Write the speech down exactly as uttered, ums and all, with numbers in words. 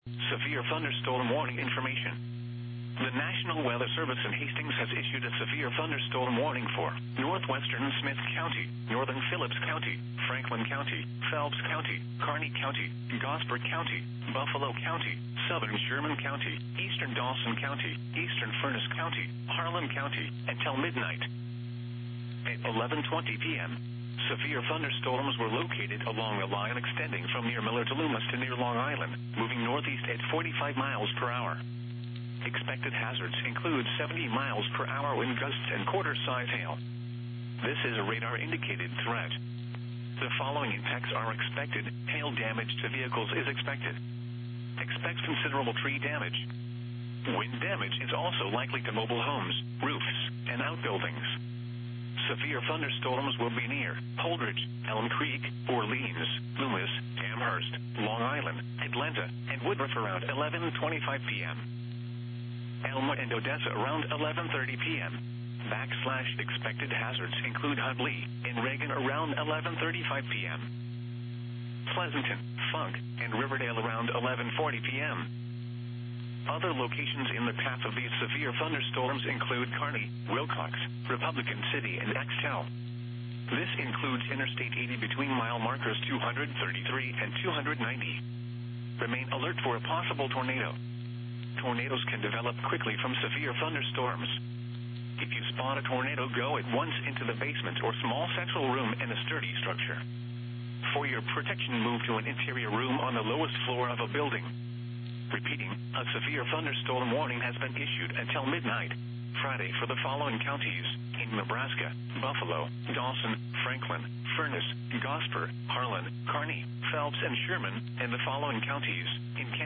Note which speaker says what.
Speaker 1: Severe thunderstorm warning information. The National Weather Service in Hastings has issued a severe thunderstorm warning for northwestern Smith County, northern Phillips County, Franklin County, Phelps County, Kearney County, Gosper County, Buffalo County, southern Sherman County, eastern Dawson County, eastern Furnace County, Harlan County, until midnight. At eleven twenty p.m., severe thunderstorms were located along the line extending from near Miller to Loomis to near Long Island, moving northeast at forty-five miles per hour. Expected hazards include seventy miles per hour wind gusts and quarter-size hail. This is a radar-indicated threat. The following impacts are expected. Hail damage to vehicles is expected. Expect considerable tree damage. Wind damage is also likely to mobile homes, roofs, and outbuildings. Severe thunderstorms will be near Holdridge, Elm Creek, Orleans, Loomis, Amherst, Long Island, Atlanta, and Woodruff around eleven twenty-five p.m. Elma and Odessa around eleven thirty p.m. Backslash expected hazards include Huntley and Reagan around eleven thirty-five p.m. Pleasanton, Funk, and Riverdale around eleven forty p.m. Other locations in the path of these severe thunderstorms include Kearney, Wilcox, Republican City, and Axtell. This includes Interstate eighty between mile markers two hundred thirty-three and two hundred ninety. Remain alert for a possible tornado. Tornadoes can develop quickly from severe thunderstorms. If you spot a tornado, go at once into the basement or small central room in a sturdy structure. For your protection, move to an interior room on the lowest floor of a building. Repeating, a severe thunderstorm warning has been issued until midnight Friday for the following counties in Nebraska: Buffalo, Dawson, Franklin, Furnace, Gosper, Harlan, Kearney, Phelps, and Sherman, and the following counties in Kansas.